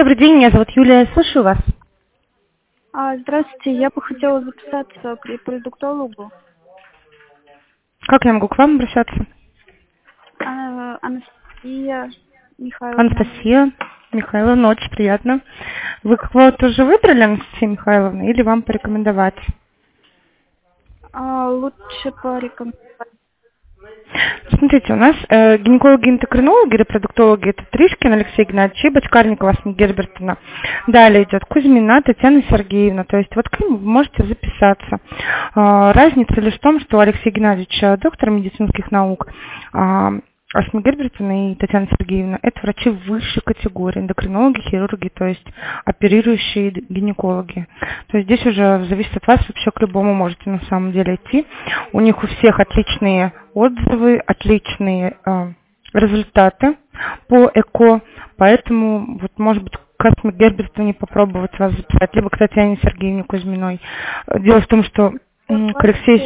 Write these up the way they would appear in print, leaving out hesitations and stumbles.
Добрый день, меня зовут Юлия, слушаю вас. Здравствуйте, я бы хотела записаться к репродуктологу. Как я могу к вам обращаться? Анастасия Михайловна. Анастасия Михайловна, очень приятно. Вы кого-то уже выбрали, Анастасия Михайловна, или вам порекомендовать? Лучше порекомендовать. Смотрите, у нас гинекологи-эндокринологи, репродуктологи, это Тришкин Алексей Геннадьевич и Бочкарникова Асмик Гербертовна. Далее идет Кузьмина Татьяна Сергеевна, то есть вот к ним вы можете записаться. Разница лишь в том, что Алексей Геннадьевич доктор медицинских наук, Асмик Гербертовна и Татьяна Сергеевна это врачи высшей категории, эндокринологи, хирурги, то есть оперирующие гинекологи. То есть здесь уже зависит от вас, вообще к любому можете на самом деле идти. У них у всех отличные отзывы, отличные результаты по ЭКО, поэтому вот может быть к Асмик Гербертовне попробовать вас записать, либо к Татьяне Сергеевне Кузьминой. Дело в том, что к Алексею...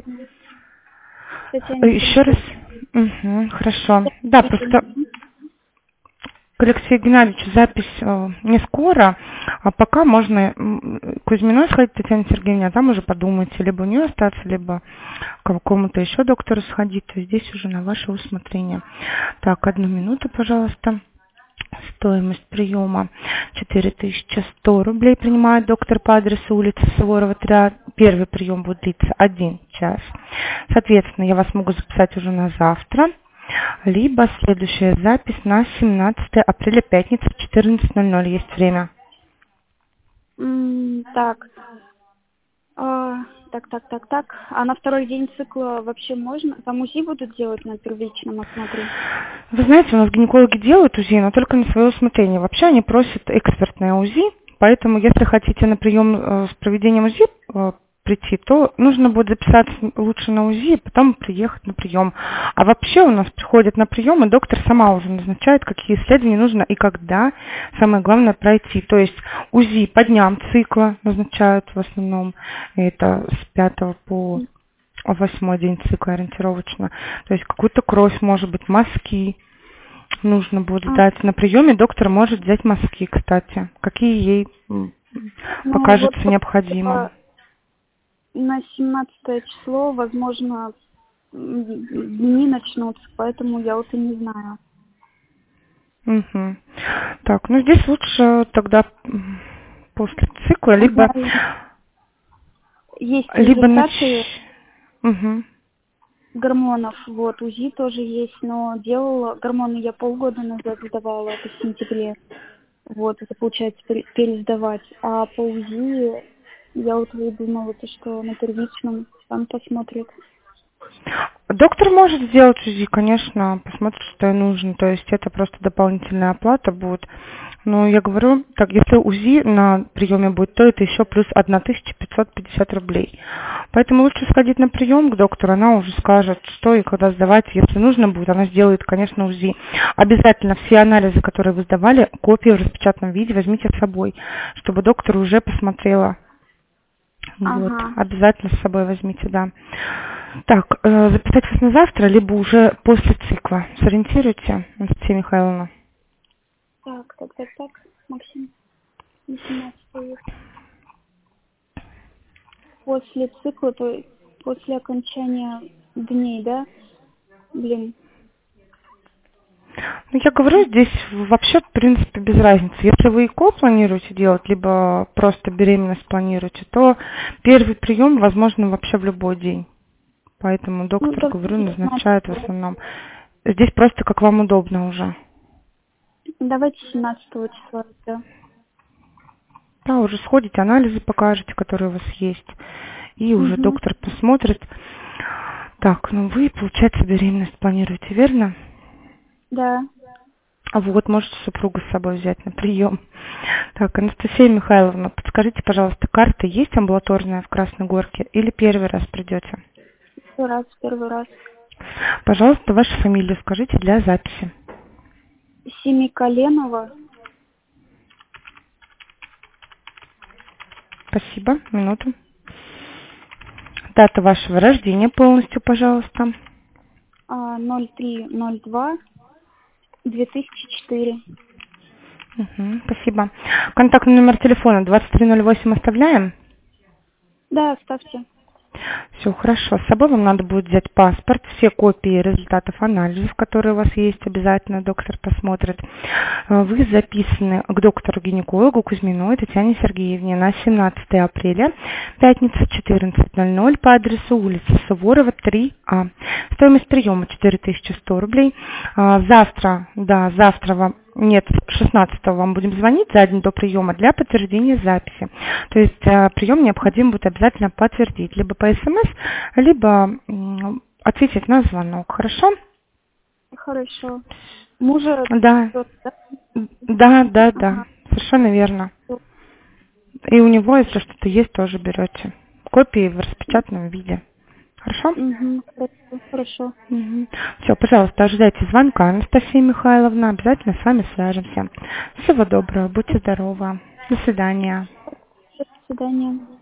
Еще раз. Угу, хорошо. Да, просто к Алексею Геннадьевичу запись не скоро, а пока можно Кузьминой сходить, Татьяне Сергеевне, а там уже подумайте, либо у нее остаться, либо к какому-то еще доктору сходить, то есть здесь уже на ваше усмотрение. Так, 1 минуту, пожалуйста. Стоимость приема 4100 рублей принимает доктор по адресу улица Суворова, 3. Первый прием будет длиться 1 час. Соответственно, я вас могу записать уже на завтра, либо следующая запись на 17 апреля, пятница, 14:00. Есть время. Так. А на второй день цикла вообще можно? Там УЗИ будут делать на первичном осмотре? Вы знаете, у нас гинекологи делают УЗИ, но только на свое усмотрение. Вообще они просят экспертное УЗИ, поэтому если хотите на прием с проведением УЗИ прийти, то нужно будет записаться лучше на УЗИ, и потом приехать на прием. А вообще у нас приходят на прием, и доктор сама уже назначает, какие исследования нужно и когда, самое главное, пройти. То есть УЗИ по дням цикла назначают в основном, это с 5 по 8 день цикла ориентировочно. То есть какую-то кровь, может быть, мазки нужно будет сдать. На приеме доктор может взять мазки, кстати, какие ей покажется необходимым. На 17 число, возможно, дни начнутся, поэтому я вот и не знаю. Угу. Так, ну здесь лучше тогда после цикла, либо есть либо результаты угу. гормонов, вот, УЗИ тоже есть, но делала гормоны я полгода назад сдавала, это в сентябре. Вот, это получается пересдавать. А по УЗИ я вот думала, что на первичном там посмотрят. Доктор может сделать УЗИ, конечно, посмотрит, что ей нужно. То есть это просто дополнительная оплата будет. Но я говорю, так, если УЗИ на приеме будет, то это еще плюс 1550 рублей. Поэтому лучше сходить на прием к доктору, она уже скажет, что и когда сдавать. Если нужно будет, она сделает, конечно, УЗИ. Обязательно все анализы, которые вы сдавали, копии в распечатанном виде возьмите с собой, чтобы доктор уже посмотрела. Вот, обязательно с собой возьмите, да. Так, записать вас на завтра, либо уже после цикла. Сориентируйте, Анастасия Михайловна. Так, Максим, 18 после цикла, то после окончания дней, да? Ну, я говорю, здесь вообще, в принципе, без разницы. Если вы ЭКО планируете делать, либо просто беременность планируете, то первый прием возможно вообще в любой день. Поэтому доктор, говорю, назначает в основном. Здесь просто как вам удобно уже. Давайте 17 числа, да. Да, уже сходите, анализы покажете, которые у вас есть. И уже доктор посмотрит. Так, ну вы, получается, беременность планируете, верно? Да. А вы вот можете супругу с собой взять на прием. Так, Анастасия Михайловна, подскажите, пожалуйста, карта есть амбулаторная в Красной Горке или первый раз придете? Первый раз. Пожалуйста, вашу фамилию скажите для записи. Семиколенова. Спасибо, минуту. Дата вашего рождения полностью, пожалуйста. 03/02/2004. Спасибо. Контактный номер телефона 2308 оставляем? Да, ставьте. Все хорошо. С собой вам надо будет взять паспорт, все копии результатов анализов, которые у вас есть, обязательно доктор посмотрит. Вы записаны к доктору-гинекологу Кузьминой Татьяне Сергеевне на 17 апреля, пятница, 14:00 по адресу улица Суворова, 3А. Стоимость приема 4100 рублей. Завтра вам... Нет, 16-го вам будем звонить за день до приема для подтверждения записи. То есть прием необходимо будет обязательно подтвердить либо по СМС, либо ответить на звонок. Хорошо? Хорошо. Мужа... Да. Да. Совершенно верно. И у него, если что-то есть, тоже берете. Копии в распечатанном виде. Хорошо? Хорошо. Все, пожалуйста, ожидайте звонка, Анастасия Михайловна. Обязательно с вами свяжемся. Всего доброго, будьте здоровы. До свидания. До свидания.